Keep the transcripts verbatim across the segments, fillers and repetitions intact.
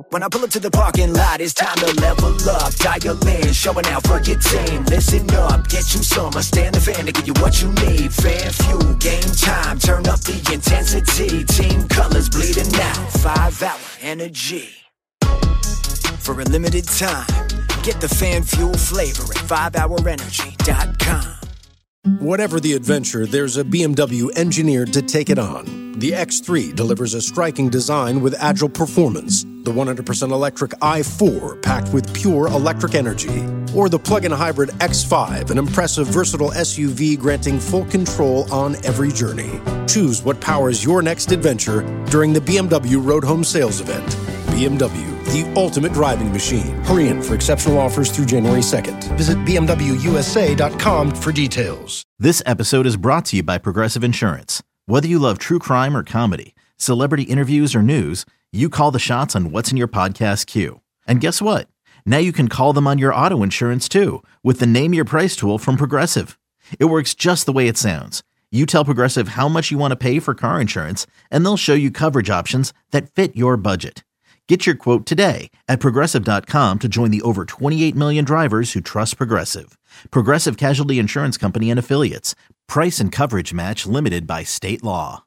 When I pull up to the parking lot, it's time to level up. Dial in, showing out for your team. Listen up, get you some. I stand the fan to give you what you need. Fan fuel, game time, turn up the intensity. Team colors bleeding out, five hour energy. For a limited time, get the fan fuel flavor at five hour energy dot com. Whatever the adventure, there's a B M W engineered to take it on. The X three delivers a striking design with agile performance. The one hundred percent electric i four, packed with pure electric energy. Or the plug-in hybrid X five, an impressive, versatile S U V granting full control on every journey. Choose what powers your next adventure during the B M W Road Home Sales Event. B M W, the ultimate driving machine. Hurry in for exceptional offers through January second. Visit B M W U S A dot com for details. This episode is brought to you by Progressive Insurance. Whether you love true crime or comedy, celebrity interviews or news, you call the shots on what's in your podcast queue. And guess what? Now you can call them on your auto insurance too with the Name Your Price tool from Progressive. It works just the way it sounds. You tell Progressive how much you want to pay for car insurance, and they'll show you coverage options that fit your budget. Get your quote today at Progressive dot com to join the over twenty-eight million drivers who trust Progressive. Progressive Casualty Insurance Company and Affiliates. Price and coverage match limited by state law.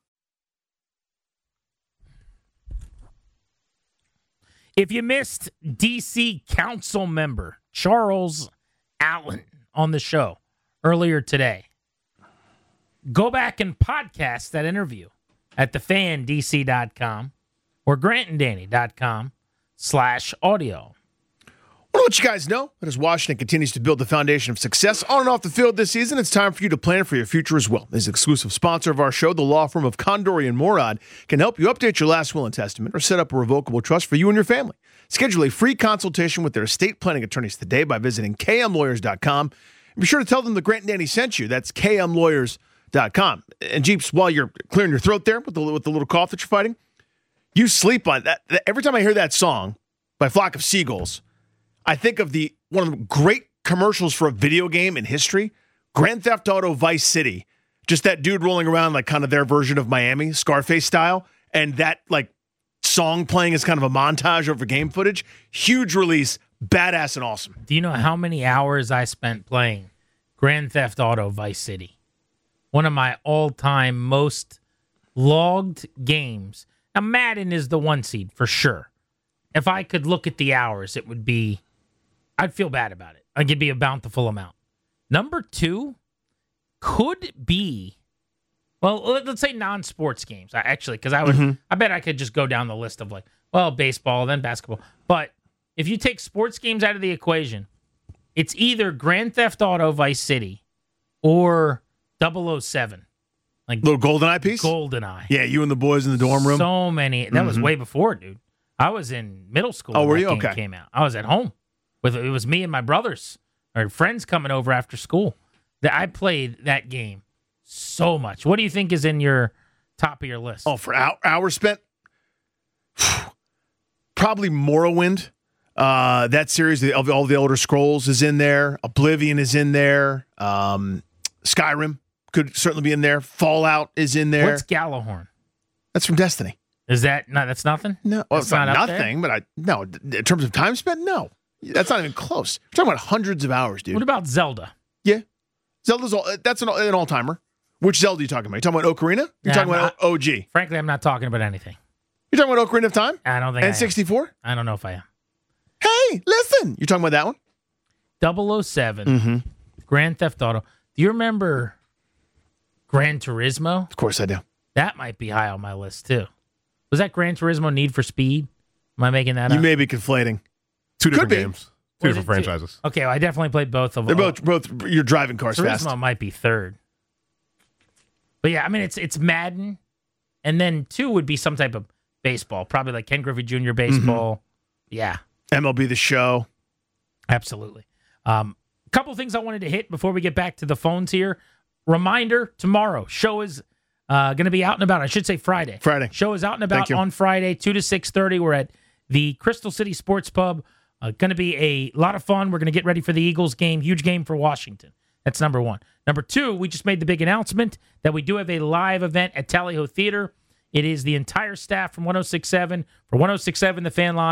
If you missed D C Council member Charles Allen on the show earlier today, go back and podcast that interview at the fan D C dot com. or grant and danny dot com slash audio. I want to let you guys know that as Washington continues to build the foundation of success on and off the field this season, it's time for you to plan for your future as well. As an exclusive sponsor of our show, the law firm of Condori and Morad can help you update your last will and testament or set up a revocable trust for you and your family. Schedule a free consultation with their estate planning attorneys today by visiting K M lawyers dot com. And be sure to tell them that Grant and Danny sent you. That's K M lawyers dot com. And Jeeps, while you're clearing your throat there with the, with the little cough that you're fighting, you sleep on that. Every time I hear that song by Flock of Seagulls, I think of the one of the great commercials for a video game in history, Grand Theft Auto Vice City. Just that dude rolling around like kind of their version of Miami, Scarface style, and that like song playing as kind of a montage over game footage. Huge release, badass and awesome. Do you know how many hours I spent playing Grand Theft Auto Vice City? One of my all-time most logged games. Now, Madden is the one seed for sure. If I could look at the hours, it would be, I'd feel bad about it. Like it'd be a bountiful amount. Number two could be, well, let's say non-sports games. I actually, because I would, mm-hmm. I bet I could just go down the list of like, well, baseball, then basketball. But if you take sports games out of the equation, it's either Grand Theft Auto Vice City or double oh seven. Like little GoldenEye piece? GoldenEye. Yeah, you and the boys in the dorm room. So many. That mm-hmm. was way before, dude. I was in middle school oh, when were that you? game Okay. came out. I was at home. with It was me and my brothers, or friends coming over after school. That I played that game so much. What do you think is in your top of your list? Oh, for hours spent? Probably Morrowind. Uh, that series of all the Elder Scrolls is in there. Oblivion is in there. Um, Skyrim could certainly be in there. Fallout is in there. What's Gallahorn? That's from Destiny. Is that not? That's nothing. No, well, it's not, not nothing. But I no. In terms of time spent, no, that's not even close. We're talking about hundreds of hours, dude. What about Zelda? Yeah, Zelda's all. That's an, an all timer. Which Zelda are you talking about? You talking about Ocarina? You're yeah, talking I'm about not, O G. Frankly, I'm not talking about anything. You're talking about Ocarina of Time? I don't think. N sixty-four? I don't know if I am. Hey, listen. You're talking about that one? double oh seven. Mm-hmm. Grand Theft Auto. Do you remember Gran Turismo? Of course I do. That might be high on my list, too. Was that Gran Turismo Need for Speed? Am I making that you up? You may be conflating. Two different Could games. Two Was different it franchises. Two? Okay, well, I definitely played both of them. They're both, both your driving cars Turismo fast. might be third. But yeah, I mean, it's it's Madden. And then two would be some type of baseball. Probably like Ken Griffey Junior baseball. Mm-hmm. Yeah. M L B The Show. Absolutely. Um, a couple things I wanted to hit before we get back to the phones here. Reminder, tomorrow, show is uh, going to be out and about. I should say Friday. Friday. Show is out and about on Friday, two to six thirty. We're at the Crystal City Sports Pub. Uh, going to be a lot of fun. We're going to get ready for the Eagles game. Huge game for Washington. That's number one. Number two, we just made the big announcement that we do have a live event at Tally Ho Theater. It is the entire staff from one oh six point seven for one oh six point seven The Fan Live.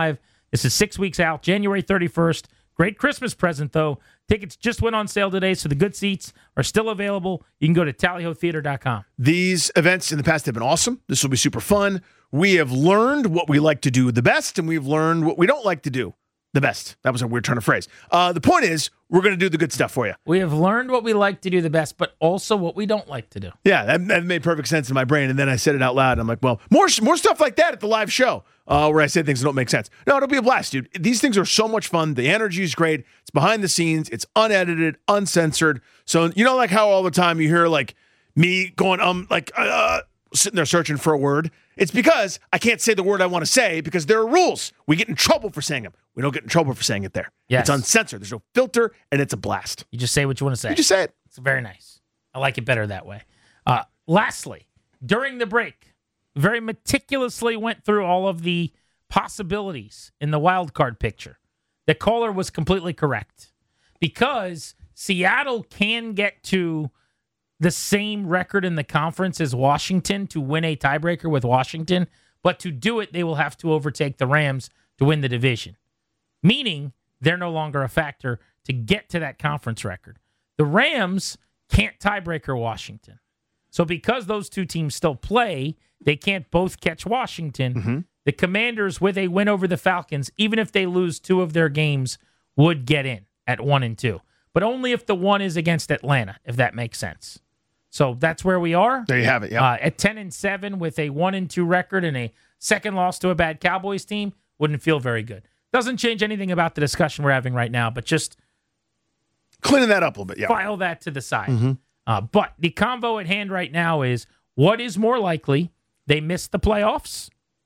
This is six weeks out, January thirty-first. Great Christmas present, though. Tickets just went on sale today, so the good seats are still available. You can go to tally ho theater dot com. These events in the past have been awesome. This will be super fun. We have learned what we like to do the best, and we've learned what we don't like to do the best. That was a weird turn of phrase. Uh, the point is, we're going to do the good stuff for you. We have learned what we like to do the best, but also what we don't like to do. Yeah, that, that made perfect sense in my brain, and then I said it out loud. And I'm like, well, more more stuff like that at the live show uh, where I say things that don't make sense. No, it'll be a blast, dude. These things are so much fun. The energy is great. It's behind the scenes. It's unedited, uncensored. So, you know, like how all the time you hear like me going, um, like uh, sitting there searching for a word. It's because I can't say the word I want to say because there are rules. We get in trouble for saying them. We don't get in trouble for saying it there. Yes. It's uncensored. There's no filter, and it's a blast. You just say what you want to say. You just say it. It's very nice. I like it better that way. Uh, lastly, during the break, very meticulously went through all of the possibilities in the wild card picture. The caller was completely correct because Seattle can get to the same record in the conference as Washington to win a tiebreaker with Washington, but to do it, they will have to overtake the Rams to win the division, meaning they're no longer a factor to get to that conference record. The Rams can't tiebreaker Washington. So because those two teams still play, they can't both catch Washington. Mm-hmm. The Commanders, with a win over the Falcons, even if they lose two of their games, would get in at one and two. But only if the one is against Atlanta, if that makes sense. So that's where we are. There you have it. Yeah. Uh, at ten and seven with a one and two record and a second loss to a bad Cowboys team, wouldn't feel very good. Doesn't change anything about the discussion we're having right now, but just cleaning that up a little bit. Yeah. File that to the side. Mm-hmm. Uh, but the convo at hand right now is what is more likely? They miss the playoffs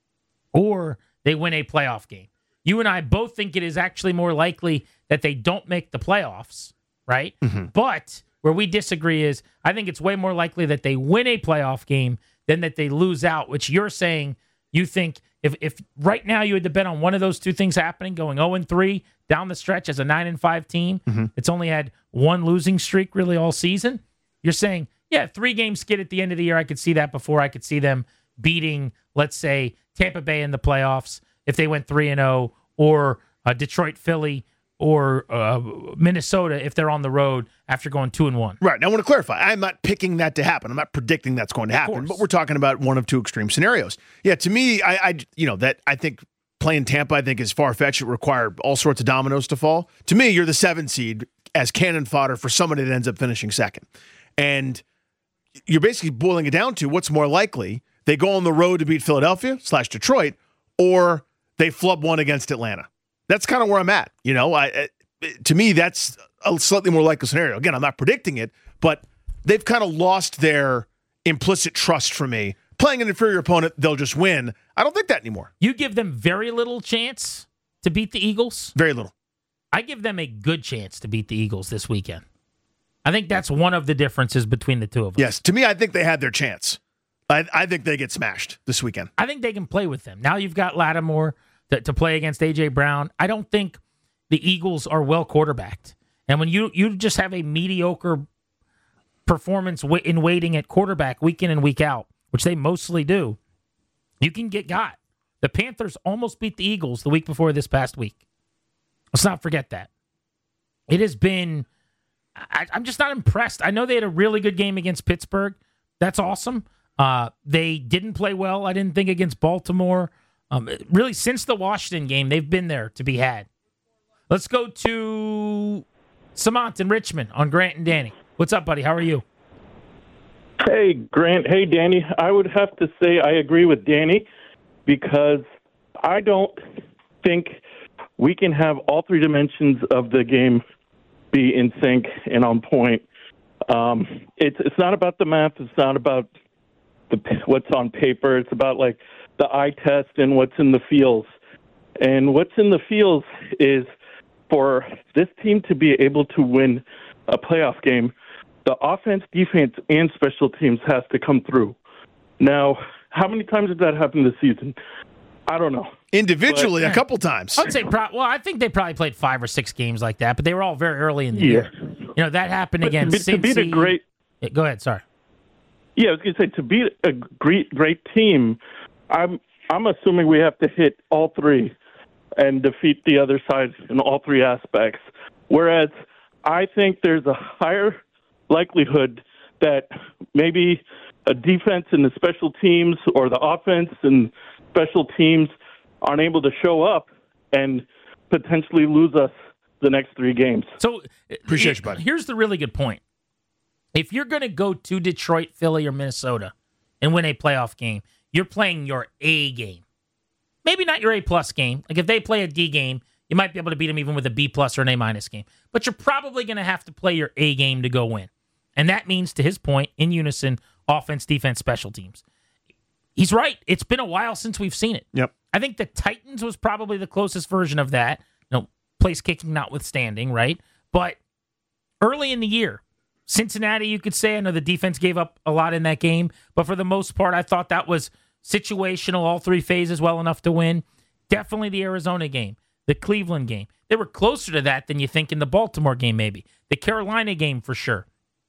or they win a playoff game. You and I both think it is actually more likely that they don't make the playoffs, right? Mm-hmm. But where we disagree is I think it's way more likely that they win a playoff game than that they lose out, which you're saying you think if if right now you had to bet on one of those two things happening, going oh and three down the stretch as a nine and five team, mm-hmm. it's only had one losing streak really all season. You're saying, yeah, three-game skid at the end of the year, I could see that before. I could see them beating, let's say, Tampa Bay in the playoffs if they went three and oh, or uh, Detroit, Philly, or uh, Minnesota if they're on the road after going two and one. Right. Now I want to clarify. I'm not picking that to happen. I'm not predicting that's going to happen. But we're talking about one of two extreme scenarios. Yeah. To me, I, I you know that I think playing Tampa, I think is far fetched. It required all sorts of dominoes to fall. To me, you're the seven seed as cannon fodder for somebody that ends up finishing second, and you're basically boiling it down to what's more likely: they go on the road to beat Philadelphia slash Detroit, or they flub one against Atlanta. That's kind of where I'm at. You know, I, to me, that's a slightly more likely scenario. Again, I'm not predicting it, but they've kind of lost their implicit trust for me. Playing an inferior opponent, they'll just win. I don't think that anymore. You give them very little chance to beat the Eagles? Very little. I give them a good chance to beat the Eagles this weekend. I think that's one of the differences between the two of us. Yes, to me, I think they had their chance. I, I think they get smashed this weekend. I think they can play with them. Now you've got Lattimore to, to play against A J Brown. I don't think the Eagles are well quarterbacked. And when you you just have a mediocre performance in waiting at quarterback week in and week out, which they mostly do, you can get got. The Panthers almost beat the Eagles the week before this past week. Let's not forget that. It has been, I, I'm just not impressed. I know they had a really good game against Pittsburgh. That's awesome. Uh, they didn't play well, I didn't think, against Baltimore. Um, really, since the Washington game, they've been there to be had. Let's go to Samant in Richmond on Grant and Danny. What's up, buddy? How are you? Hey, Grant. Hey, Danny. I would have to say I agree with Danny because I don't think we can have all three dimensions of the game be in sync and on point. Um, it's it's not about the math. It's not about the what's on paper. It's about like the eye test and what's in the feels. And what's in the feels is for this team to be able to win a playoff game, the offense, defense, and special teams has to come through. Now, how many times has that happened this season? I don't know. Individually, but, a couple times. I'd say, pro- well, I think they probably played five or six games like that, but they were all very early in the yeah. year. You know, that happened but against to, to beat a great. Yeah, go ahead. Sorry. Yeah, I was going to say to beat a great, great team. I'm I'm assuming we have to hit all three and defeat the other side in all three aspects. Whereas I think there's a higher likelihood that maybe a defense and the special teams or the offense and special teams aren't able to show up and potentially lose us the next three games. So appreciate you, buddy. Here's the really good point. If you're going to go to Detroit, Philly, or Minnesota and win a playoff game, you're playing your A game. Maybe not your A-plus game. Like if they play a D game, you might be able to beat them even with a B-plus or an A-minus game. But you're probably going to have to play your A game to go win. And that means, to his point, in unison, offense, defense, special teams. He's right. It's been a while since we've seen it. Yep. I think the Titans was probably the closest version of that. You know, place kicking notwithstanding, right? But early in the year, Cincinnati, you could say, I know the defense gave up a lot in that game, but for the most part, I thought that was situational, all three phases well enough to win. Definitely the Arizona game, the Cleveland game. They were closer to that than you think in the Baltimore game, maybe. The Carolina game, for sure.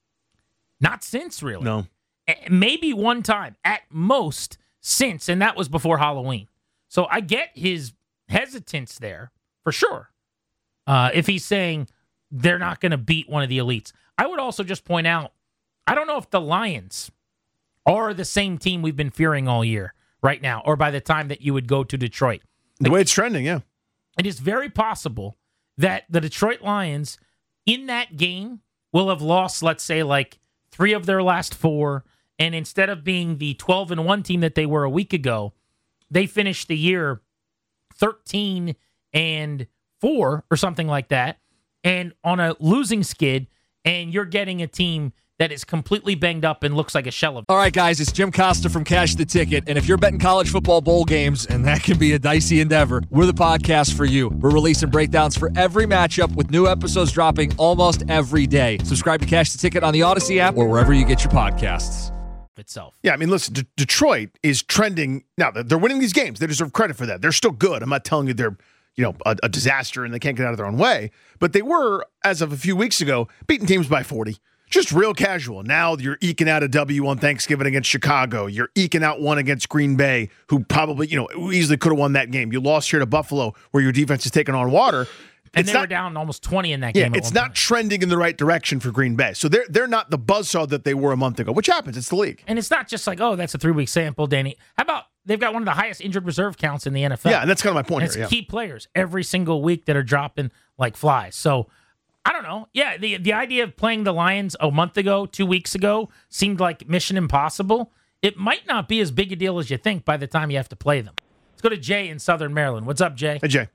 Not since, really. No. Maybe one time, at most, since, and that was before Halloween. So I get his hesitance there, for sure. Uh, if he's saying they're not going to beat one of the elites. I would also just point out, I don't know if the Lions are the same team we've been fearing all year right now, or by the time that you would go to Detroit. The way it's trending, yeah. It is very possible that the Detroit Lions in that game will have lost, let's say, like three of their last four, and instead of being the twelve and one team that they were a week ago, they finished the year thirteen and four or something like that, and on a losing skid, and you're getting a team that is completely banged up and looks like a shell of. All right, guys, it's Jim Costa from Cash the Ticket, and if you're betting college football bowl games, and that can be a dicey endeavor, we're the podcast for you. We're releasing breakdowns for every matchup with new episodes dropping almost every day. Subscribe to Cash the Ticket on the Odyssey app or wherever you get your podcasts. Itself. Yeah, I mean, listen, D- Detroit is trending. Now, they're winning these games. They deserve credit for that. They're still good. I'm not telling you they're, you know, a, a disaster and they can't get out of their own way. But they were, as of a few weeks ago, beating teams by forty. Just real casual. Now you're eking out a W on Thanksgiving against Chicago. You're eking out one against Green Bay, who probably, you know, easily could have won that game. You lost here to Buffalo, where your defense is taking on water. And it's they not, were down almost twenty in that yeah, game. Yeah, it's not point. trending in the right direction for Green Bay. So they're they're not the buzzsaw that they were a month ago, which happens. It's the league. And it's not just like, oh, that's a three-week sample, Danny. How about they've got one of the highest injured reserve counts in the N F L? Yeah, and that's kind of my point and here. It's Yeah. key players every single week that are dropping like flies. So I don't know. Yeah, the the idea of playing the Lions a month ago, two weeks ago, seemed like mission impossible. It might not be as big a deal as you think by the time you have to play them. Let's go to Jay in Southern Maryland. What's up, Jay? Hey, Jay.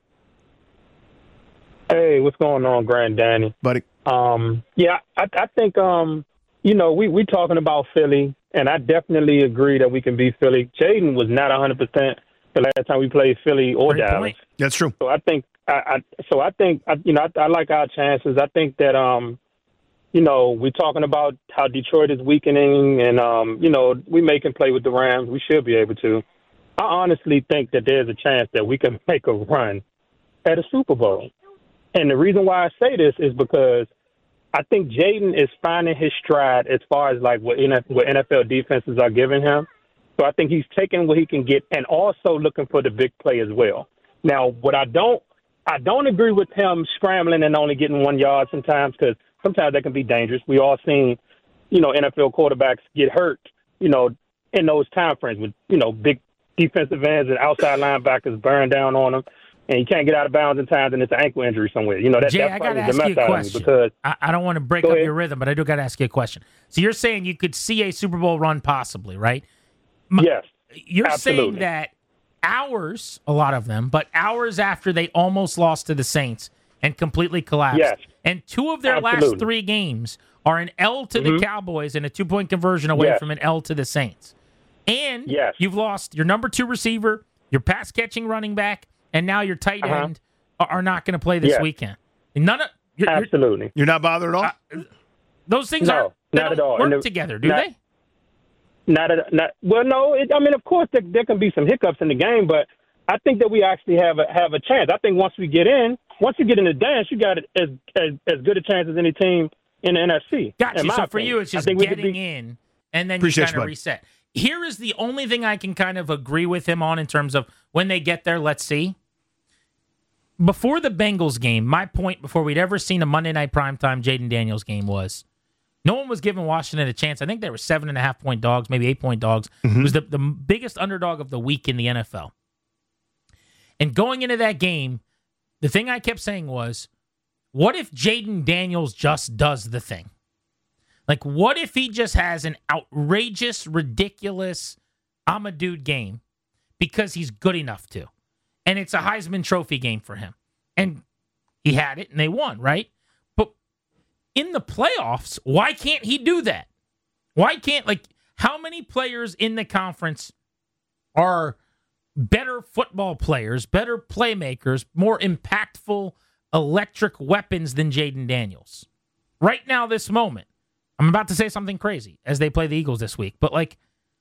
Hey, what's going on, Grand Danny? Buddy. Um, yeah, I, I think, um, you know, we we talking about Philly, and I definitely agree that we can beat Philly. Jaden was not one hundred percent the last time we played Philly or Great Dallas. point. That's true. So I think, I, I so I think, I, you know, I, I like our chances. I think that, um, you know, we're talking about how Detroit is weakening, and um, you know, we may can play with the Rams. We should be able to. I honestly think that there's a chance that we can make a run at a Super Bowl. And the reason why I say this is because I think Jaden is finding his stride as far as like what N F L defenses are giving him. So I think he's taking what he can get and also looking for the big play as well. Now, what I don't, I don't agree with him scrambling and only getting one yard sometimes, because sometimes that can be dangerous. We all seen, you know, N F L quarterbacks get hurt, you know, in those time frames with, you know, big defensive ends and outside linebackers burn down on them. And you can't get out of bounds in time, and it's an ankle injury somewhere. You know, that, Jay, that I got to probably is ask the you a mess out of me question. because I, I don't want to break Go up ahead. your rhythm, but I do got to ask you a question. So you're saying you could see a Super Bowl run possibly, right? My, yes, You're absolutely. saying that hours, a lot of them, but hours after they almost lost to the Saints and completely collapsed. Yes. And two of their Absolutely. last three games are an L to Mhm. the Cowboys and a two-point conversion away Yes. from an L to the Saints. And Yes. you've lost your number two receiver, your pass-catching running back, and now your tight Uh-huh. end are, are not going to play this Yes. weekend. None of you're, you're, absolutely. You're not bothered at all? uh, those things No, aren't they not don't at all. work And the- together, do not- they? Not, a, not well. No, it, I mean, of course, there, there can be some hiccups in the game, but I think that we actually have a have a chance. I think once we get in, once you get in the dance, you got as as, as good a chance as any team in the N F C. Gotcha. in my So for opinion. you, it's I just think we could getting be- in, and then Appreciate you kind you, of bud. reset. Here is the only thing I can kind of agree with him on in terms of when they get there, let's see. before the Bengals game, my point before we'd ever seen a Monday night primetime Jaden Daniels game was no one was giving Washington a chance. I think they were seven and a half point dogs, maybe eight point dogs. Mm-hmm. It was the, the biggest underdog of the week in the N F L. And going into that game, the thing I kept saying was, what if Jaden Daniels just does the thing? Like, what if he just has an outrageous, ridiculous, I'm a dude game because he's good enough to? And it's a Heisman Trophy game for him. And he had it, and they won, right? But in the playoffs, why can't he do that? Why can't, like, how many players in the conference are better football players, better playmakers, more impactful electric weapons than Jaden Daniels? Right now, this moment, I'm about to say something crazy as they play the Eagles this week, but, like,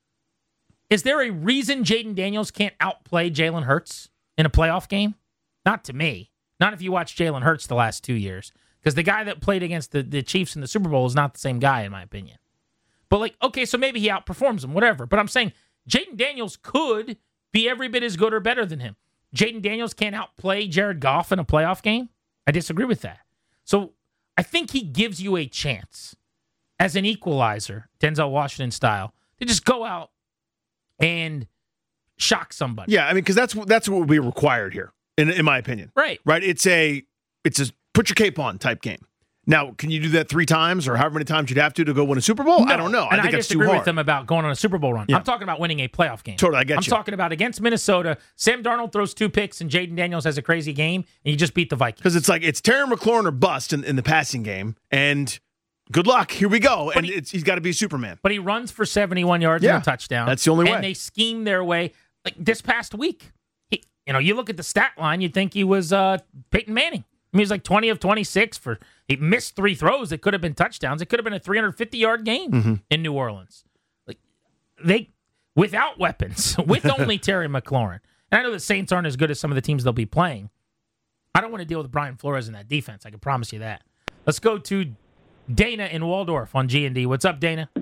is there a reason Jaden Daniels can't outplay Jalen Hurts in a playoff game? Not to me. Not if you watch Jalen Hurts the last two years. Because the guy that played against the, the Chiefs in the Super Bowl is not the same guy, in my opinion. But, like, okay, so maybe he outperforms him, whatever. But I'm saying Jaden Daniels could be every bit as good or better than him. Jaden Daniels can't outplay Jared Goff in a playoff game? I disagree with that. So I think he gives you a chance as an equalizer, Denzel Washington style, to just go out and shock somebody. Yeah, I mean, because that's that's what would be required here, in in my opinion. Right, right. It's a it's a put your cape on type game. Now, can you do that three times or however many times you'd have to to go win a Super Bowl? No, I don't know. I and think I that's too disagree hard. with them about going on a Super Bowl run. Yeah. I'm talking about winning a playoff game. Totally, I get I'm you. talking about against Minnesota, Sam Darnold throws two picks and Jaden Daniels has a crazy game, and you just beat the Vikings. Because it's like it's Terry McLaurin or bust in, in the passing game, and good luck. Here we go. But and he, it's, he's got to be Superman. But he runs for seventy-one yards yeah, and a touchdown. That's the only and way. And they scheme their way. Like this past week, he, you know, you look at the stat line, you'd think he was uh, Peyton Manning. I mean, he was like twenty of twenty-six for he missed three throws that could have been touchdowns. It could have been a three hundred fifty-yard game mm-hmm. in New Orleans. Like they without weapons, with only Terry McLaurin. And I know the Saints aren't as good as some of the teams they'll be playing. I don't want to deal with Brian Flores in that defense. I can promise you that. Let's go to Dana in Waldorf on G and D. What's up, Dana?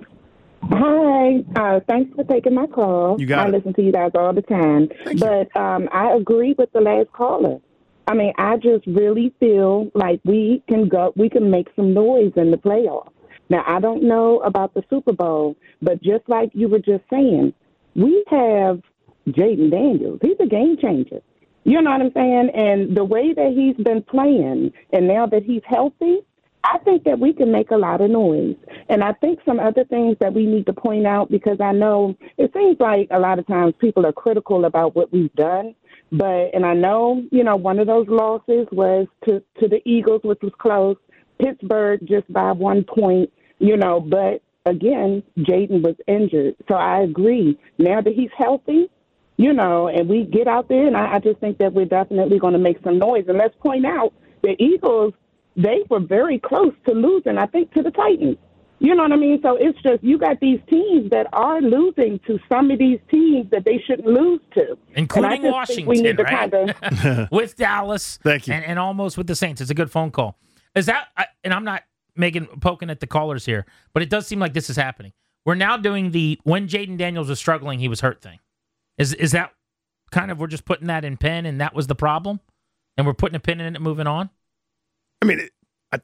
Hi. Uh, thanks for taking my call. You got I it. listen to you guys all the time. Thank but um, I agree with the last caller. I mean, I just really feel like we can go, we can make some noise in the playoffs. Now, I don't know about the Super Bowl, but just like you were just saying, we have Jaden Daniels. He's a game changer. You know what I'm saying? And the way that he's been playing, and now that he's healthy, I think that we can make a lot of noise. And I think some other things that we need to point out, because I know it seems like a lot of times people are critical about what we've done. But, and I know, you know, one of those losses was to, to the Eagles, which was close. Pittsburgh just by one point, you know, but again, Jaden was injured. So I agree. Now that he's healthy, you know, and we get out there, and I, I just think that we're definitely going to make some noise. And let's point out the Eagles, they were very close to losing, I think, to the Titans. You know what I mean? So it's just you got these teams that are losing to some of these teams that they shouldn't lose to. Including Washington, right? Kinda... with Dallas. Thank you. And, and almost with the Saints. It's a good phone call. Is that, and I'm not making poking at the callers here, but it does seem like this is happening. We're now doing the when Jaden Daniels was struggling, he was hurt thing. Is is that kind of, we're just putting that in pen and that was the problem? And we're putting a pin in it and moving on? I mean, it, I,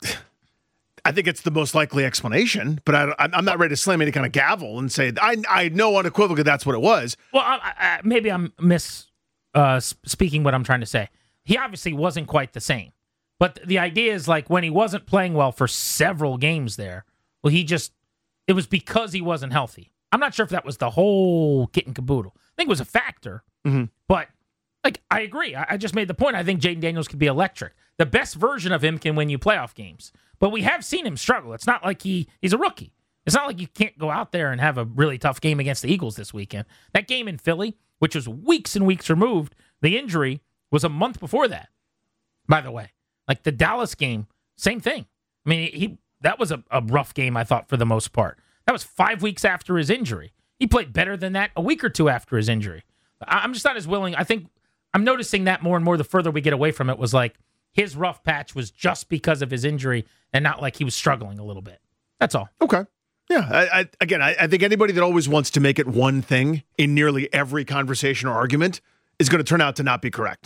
I think it's the most likely explanation, but I, I'm not ready to slam any kind of gavel and say, I I know unequivocally that's what it was. Well, I, I, maybe I'm mis uh, speaking what I'm trying to say. He obviously wasn't quite the same. But the idea is like when he wasn't playing well for several games there, well, he just, it was because he wasn't healthy. I'm not sure if that was the whole kit and caboodle. I think it was a factor, mm-hmm. but like I agree. I, I just made the point. I think Jaden Daniels could be electric. The best version of him can win you playoff games. But we have seen him struggle. It's not like he he's a rookie. It's not like you can't go out there and have a really tough game against the Eagles this weekend. That game in Philly, which was weeks and weeks removed, the injury was a month before that, by the way. Like the Dallas game, same thing. I mean, he that was a, a rough game, I thought, for the most part. That was five weeks after his injury. He played better than that a week or two after his injury. I'm just not as willing. I think I'm noticing that more and more the further we get away from it was like his rough patch was just because of his injury and not like he was struggling a little bit. That's all. Okay. Yeah. I, I, again, I, I think anybody that always wants to make it one thing in nearly every conversation or argument is going to turn out to not be correct.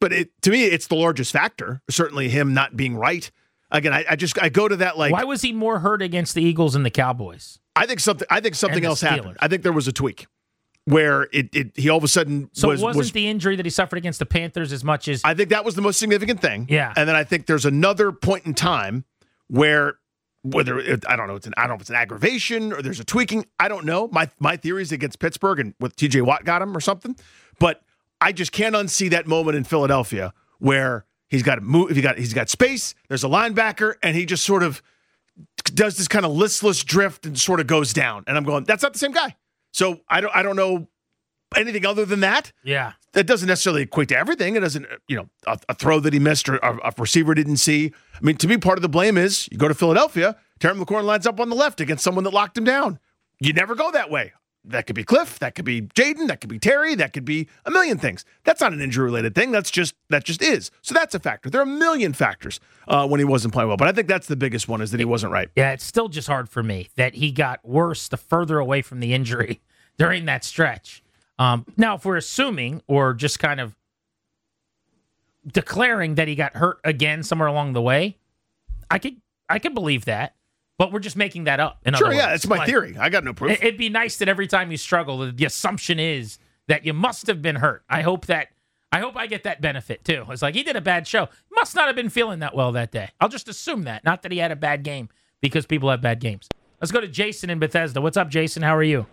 but it, to me, it's the largest factor. Certainly him not being right. Again, I, I just I go to that like. Why was he more hurt against the Eagles and the Cowboys? I think something. I think something else Steelers. happened. I think there was a tweak where it, it he all of a sudden so was. it wasn't was, the injury that he suffered against the Panthers as much as. I think that was the most significant thing. Yeah, and then I think there's another point in time where whether it, I don't know it's an I don't know if it's an aggravation or there's a tweaking. I don't know. My my theory is against Pittsburgh and with T J Watt got him or something, but I just can't unsee that moment in Philadelphia where. He's got to move. He got he's got space. There's a linebacker, and he just sort of does this kind of listless drift and sort of goes down. And I'm going, that's not the same guy. So I don't I don't know anything other than that. Yeah, that doesn't necessarily equate to everything. It doesn't, you know, a, a throw that he missed or a, a receiver didn't see. I mean, to me, part of the blame is you go to Philadelphia, Terry McLaurin lines up on the left against someone that locked him down. You never go that way. That could be Cliff, that could be Jaden, that could be Terry, that could be a million things. That's not an injury-related thing. That's just that just is. So that's a factor. There are a million factors uh, when he wasn't playing well, but I think that's the biggest one is that he wasn't right. Yeah, it's still just hard for me that he got worse the further away from the injury during that stretch. Um, now, if we're assuming or just kind of declaring that he got hurt again somewhere along the way, I could I could believe that. But we're just making that up. In sure, other yeah, words. it's my like, theory. I got no proof. It'd be nice that every time you struggle, the assumption is that you must have been hurt. I hope that I hope I get that benefit too. It's like he did a bad show. He must not have been feeling that well that day. I'll just assume that. Not that he had a bad game because people have bad games. Let's go to Jason in Bethesda. What's up, Jason? How are you?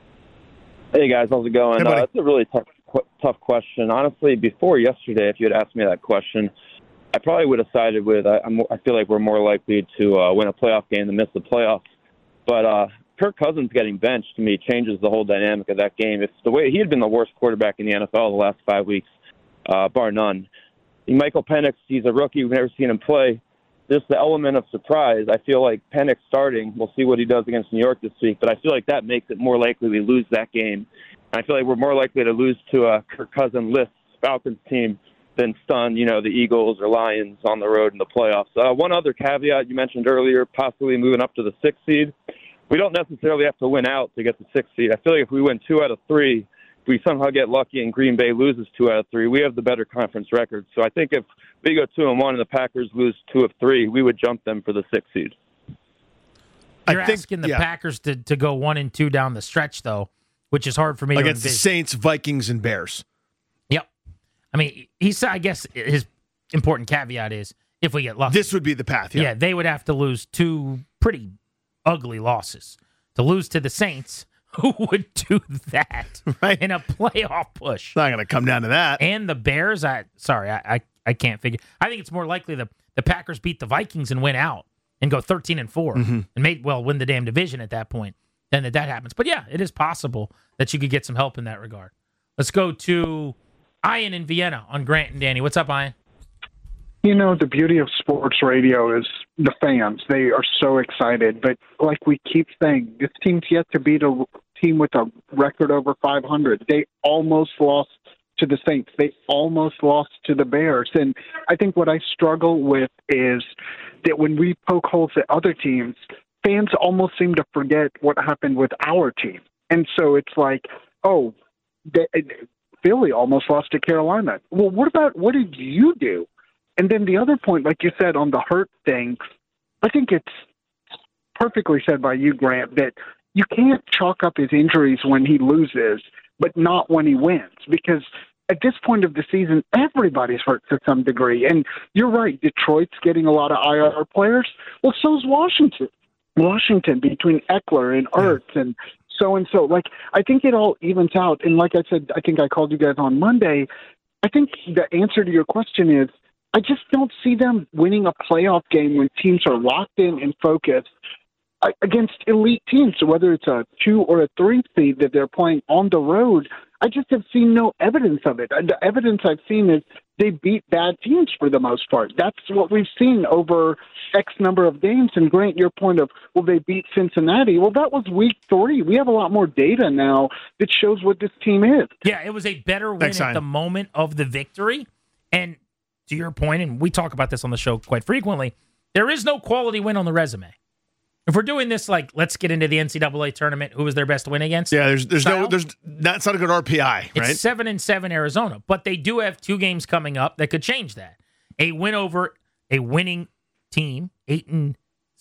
Hey guys, how's it going? Hey, uh, it's a really tough tough question. Honestly, before yesterday, if you had asked me that question, I probably would have sided with, I, I'm, I feel like we're more likely to uh, win a playoff game than miss the playoffs. But uh, Kirk Cousins getting benched, to me, changes the whole dynamic of that game. It's the way he had been the worst quarterback in the N F L the last five weeks, uh, bar none. Michael Penix, he's a rookie. We've never seen him play. Just the element of surprise. I feel like Penix starting, we'll see what he does against New York this week, but I feel like that makes it more likely we lose that game. And I feel like we're more likely to lose to a Kirk Cousins-less Falcons team than stun, you know, the Eagles or Lions on the road in the playoffs. Uh, one other caveat you mentioned earlier, possibly moving up to the sixth seed. We don't necessarily have to win out to get the sixth seed. I feel like if we win two out of three, if we somehow get lucky and Green Bay loses two out of three, we have the better conference record. So I think if we go two and one and the Packers lose two of three, we would jump them for the sixth seed. You're I think, asking the yeah. Packers to, to go one and two down the stretch, though, which is hard for me Against to the envision. Saints, Vikings, and Bears. Yep. I mean, he's, I guess his important caveat is if we get lucky. This would be the path, yeah. Yeah, they would have to lose two pretty ugly losses. To lose to the Saints, who would do that Right. in a playoff push? It's not going to come down to that. And the Bears, I sorry, I, I, I can't figure. I think it's more likely the, the Packers beat the Vikings and win out and go thirteen and four Mm-hmm. and may well win the damn division at that point. Then that that happens. But yeah, it is possible that you could get some help in that regard. Let's go to Ian in Vienna on Grant and Danny. What's up, Ian? You know, the beauty of sports radio is the fans. They are so excited. But like we keep saying, this team's yet to beat a team with a record over five hundred. They almost lost to the Saints. They almost lost to the Bears. And I think what I struggle with is that when we poke holes at other teams, fans almost seem to forget what happened with our team. And so it's like, oh, they, Philly almost lost to Carolina. Well, what about, what did you do? And then the other point, like you said, on the hurt thing, I think it's perfectly said by you, Grant, that you can't chalk up his injuries when he loses, but not when he wins. Because at this point of the season, everybody's hurt to some degree. And you're right, Detroit's getting a lot of I R players. Well, so's Washington. Washington, between Eckler and Ertz and so-and-so. Like, I think it all evens out. And like I said, I think I called you guys on Monday. I think the answer to your question is I just don't see them winning a playoff game when teams are locked in and focused against elite teams. So whether it's a two or a three seed that they're playing on the road, I just have seen no evidence of it. The evidence I've seen is they beat bad teams for the most part. That's what we've seen over X number of games. And Grant, your point of, well, they beat Cincinnati. Well, that was week three. We have a lot more data now that shows what this team is. Yeah, it was a better win Thanks, at Ian. the moment of the victory. And to your point, and we talk about this on the show quite frequently, there is no quality win on the resume. If we're doing this, like, let's get into the N C double A tournament, who was their best win against? Yeah, there's there's style? no there's that's not a good R P I, right? It's seven and seven Arizona, but they do have two games coming up that could change that. A win over a winning team, eight and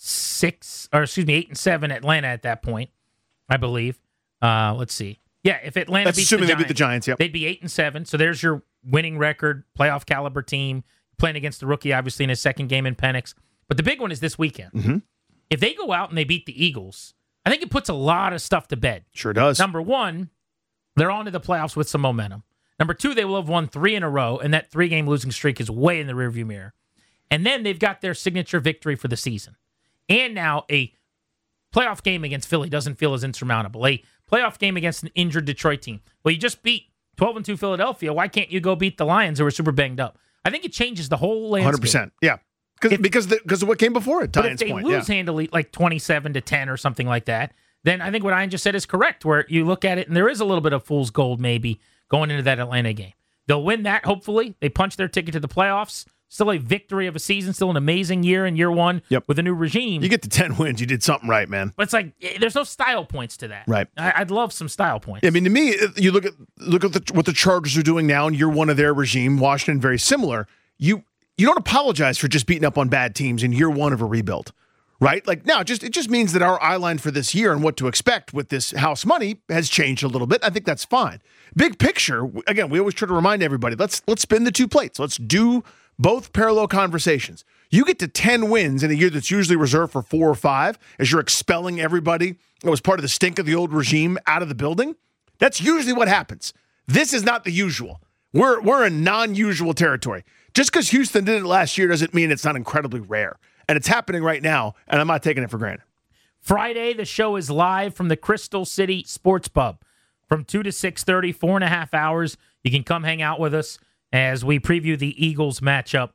six, or excuse me, eight and seven Atlanta at that point, I believe. Uh, let's see. Yeah, if Atlanta That's beats assuming the they beat the Giants, yep. they'd be eight and seven. So there's your winning record, playoff caliber team playing against the rookie, obviously in his second game in Penix. But the big one is this weekend. Mm-hmm. If they go out and they beat the Eagles, I think it puts a lot of stuff to bed. Sure does. Number one, they're on to the playoffs with some momentum. Number two, they will have won three in a row, and that three-game losing streak is way in the rearview mirror. And then they've got their signature victory for the season. And now a playoff game against Philly doesn't feel as insurmountable. A playoff game against an injured Detroit team. Well, you just beat twelve and two Philadelphia. Why can't you go beat the Lions who were super banged up? I think it changes the whole landscape. one hundred percent. Yeah. If, because the, because of what came before it, but Ian's if they point. lose yeah. handily, like twenty-seven to ten or something like that, then I think what Ian just said is correct, where you look at it and there is a little bit of fool's gold maybe going into that Atlanta game. They'll win that, hopefully. They punch their ticket to the playoffs. Still a victory of a season, still an amazing year in year one yep. with a new regime. You get to ten wins, you did something right, man. But it's like, there's no style points to that. Right. I, I'd love some style points. I mean, to me, you look at look at the, what the Chargers are doing now in year one of their regime. Washington, very similar. You you don't apologize for just beating up on bad teams in year one of a rebuild, right? Like, now, just it just means that our eye line for this year and what to expect with this house money has changed a little bit. I think that's fine. Big picture, again, we always try to remind everybody, let's let's spin the two plates. Let's do both parallel conversations. You get to ten wins in a year that's usually reserved for four or five as you're expelling everybody that was part of the stink of the old regime out of the building. That's usually what happens. This is not the usual. We're we're in non-usual territory. Just because Houston did it last year doesn't mean it's not incredibly rare. And it's happening right now, and I'm not taking it for granted. Friday, the show is live from the Crystal City Sports Pub from two to six thirty, four and a half hours. You can come hang out with us as we preview the Eagles matchup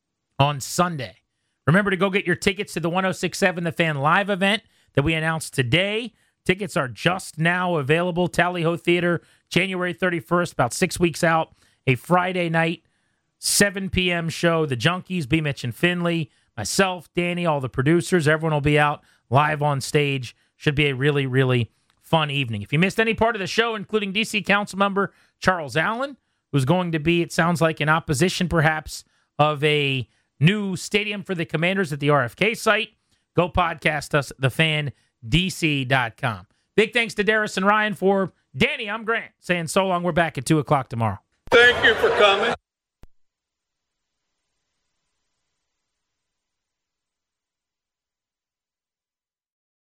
on Sunday. Remember to go get your tickets to the one oh six point seven The Fan live event that we announced today. Tickets are just now available. Tally Ho Theater, January thirty-first, about six weeks out. A Friday night, seven p.m. show. The Junkies, B. Mitch and Finley, myself, Danny, all the producers, everyone will be out live on stage. Should be a really, really fun evening. If you missed any part of the show, including D C Council member Charles Allen, who's going to be, it sounds like, in opposition perhaps of a new stadium for the Commanders at the R F K site, go podcast us, the fan D C dot com. Big thanks to Darius and Ryan. For Danny, I'm Grant, saying so long. We're back at two o'clock tomorrow. Thank you for coming.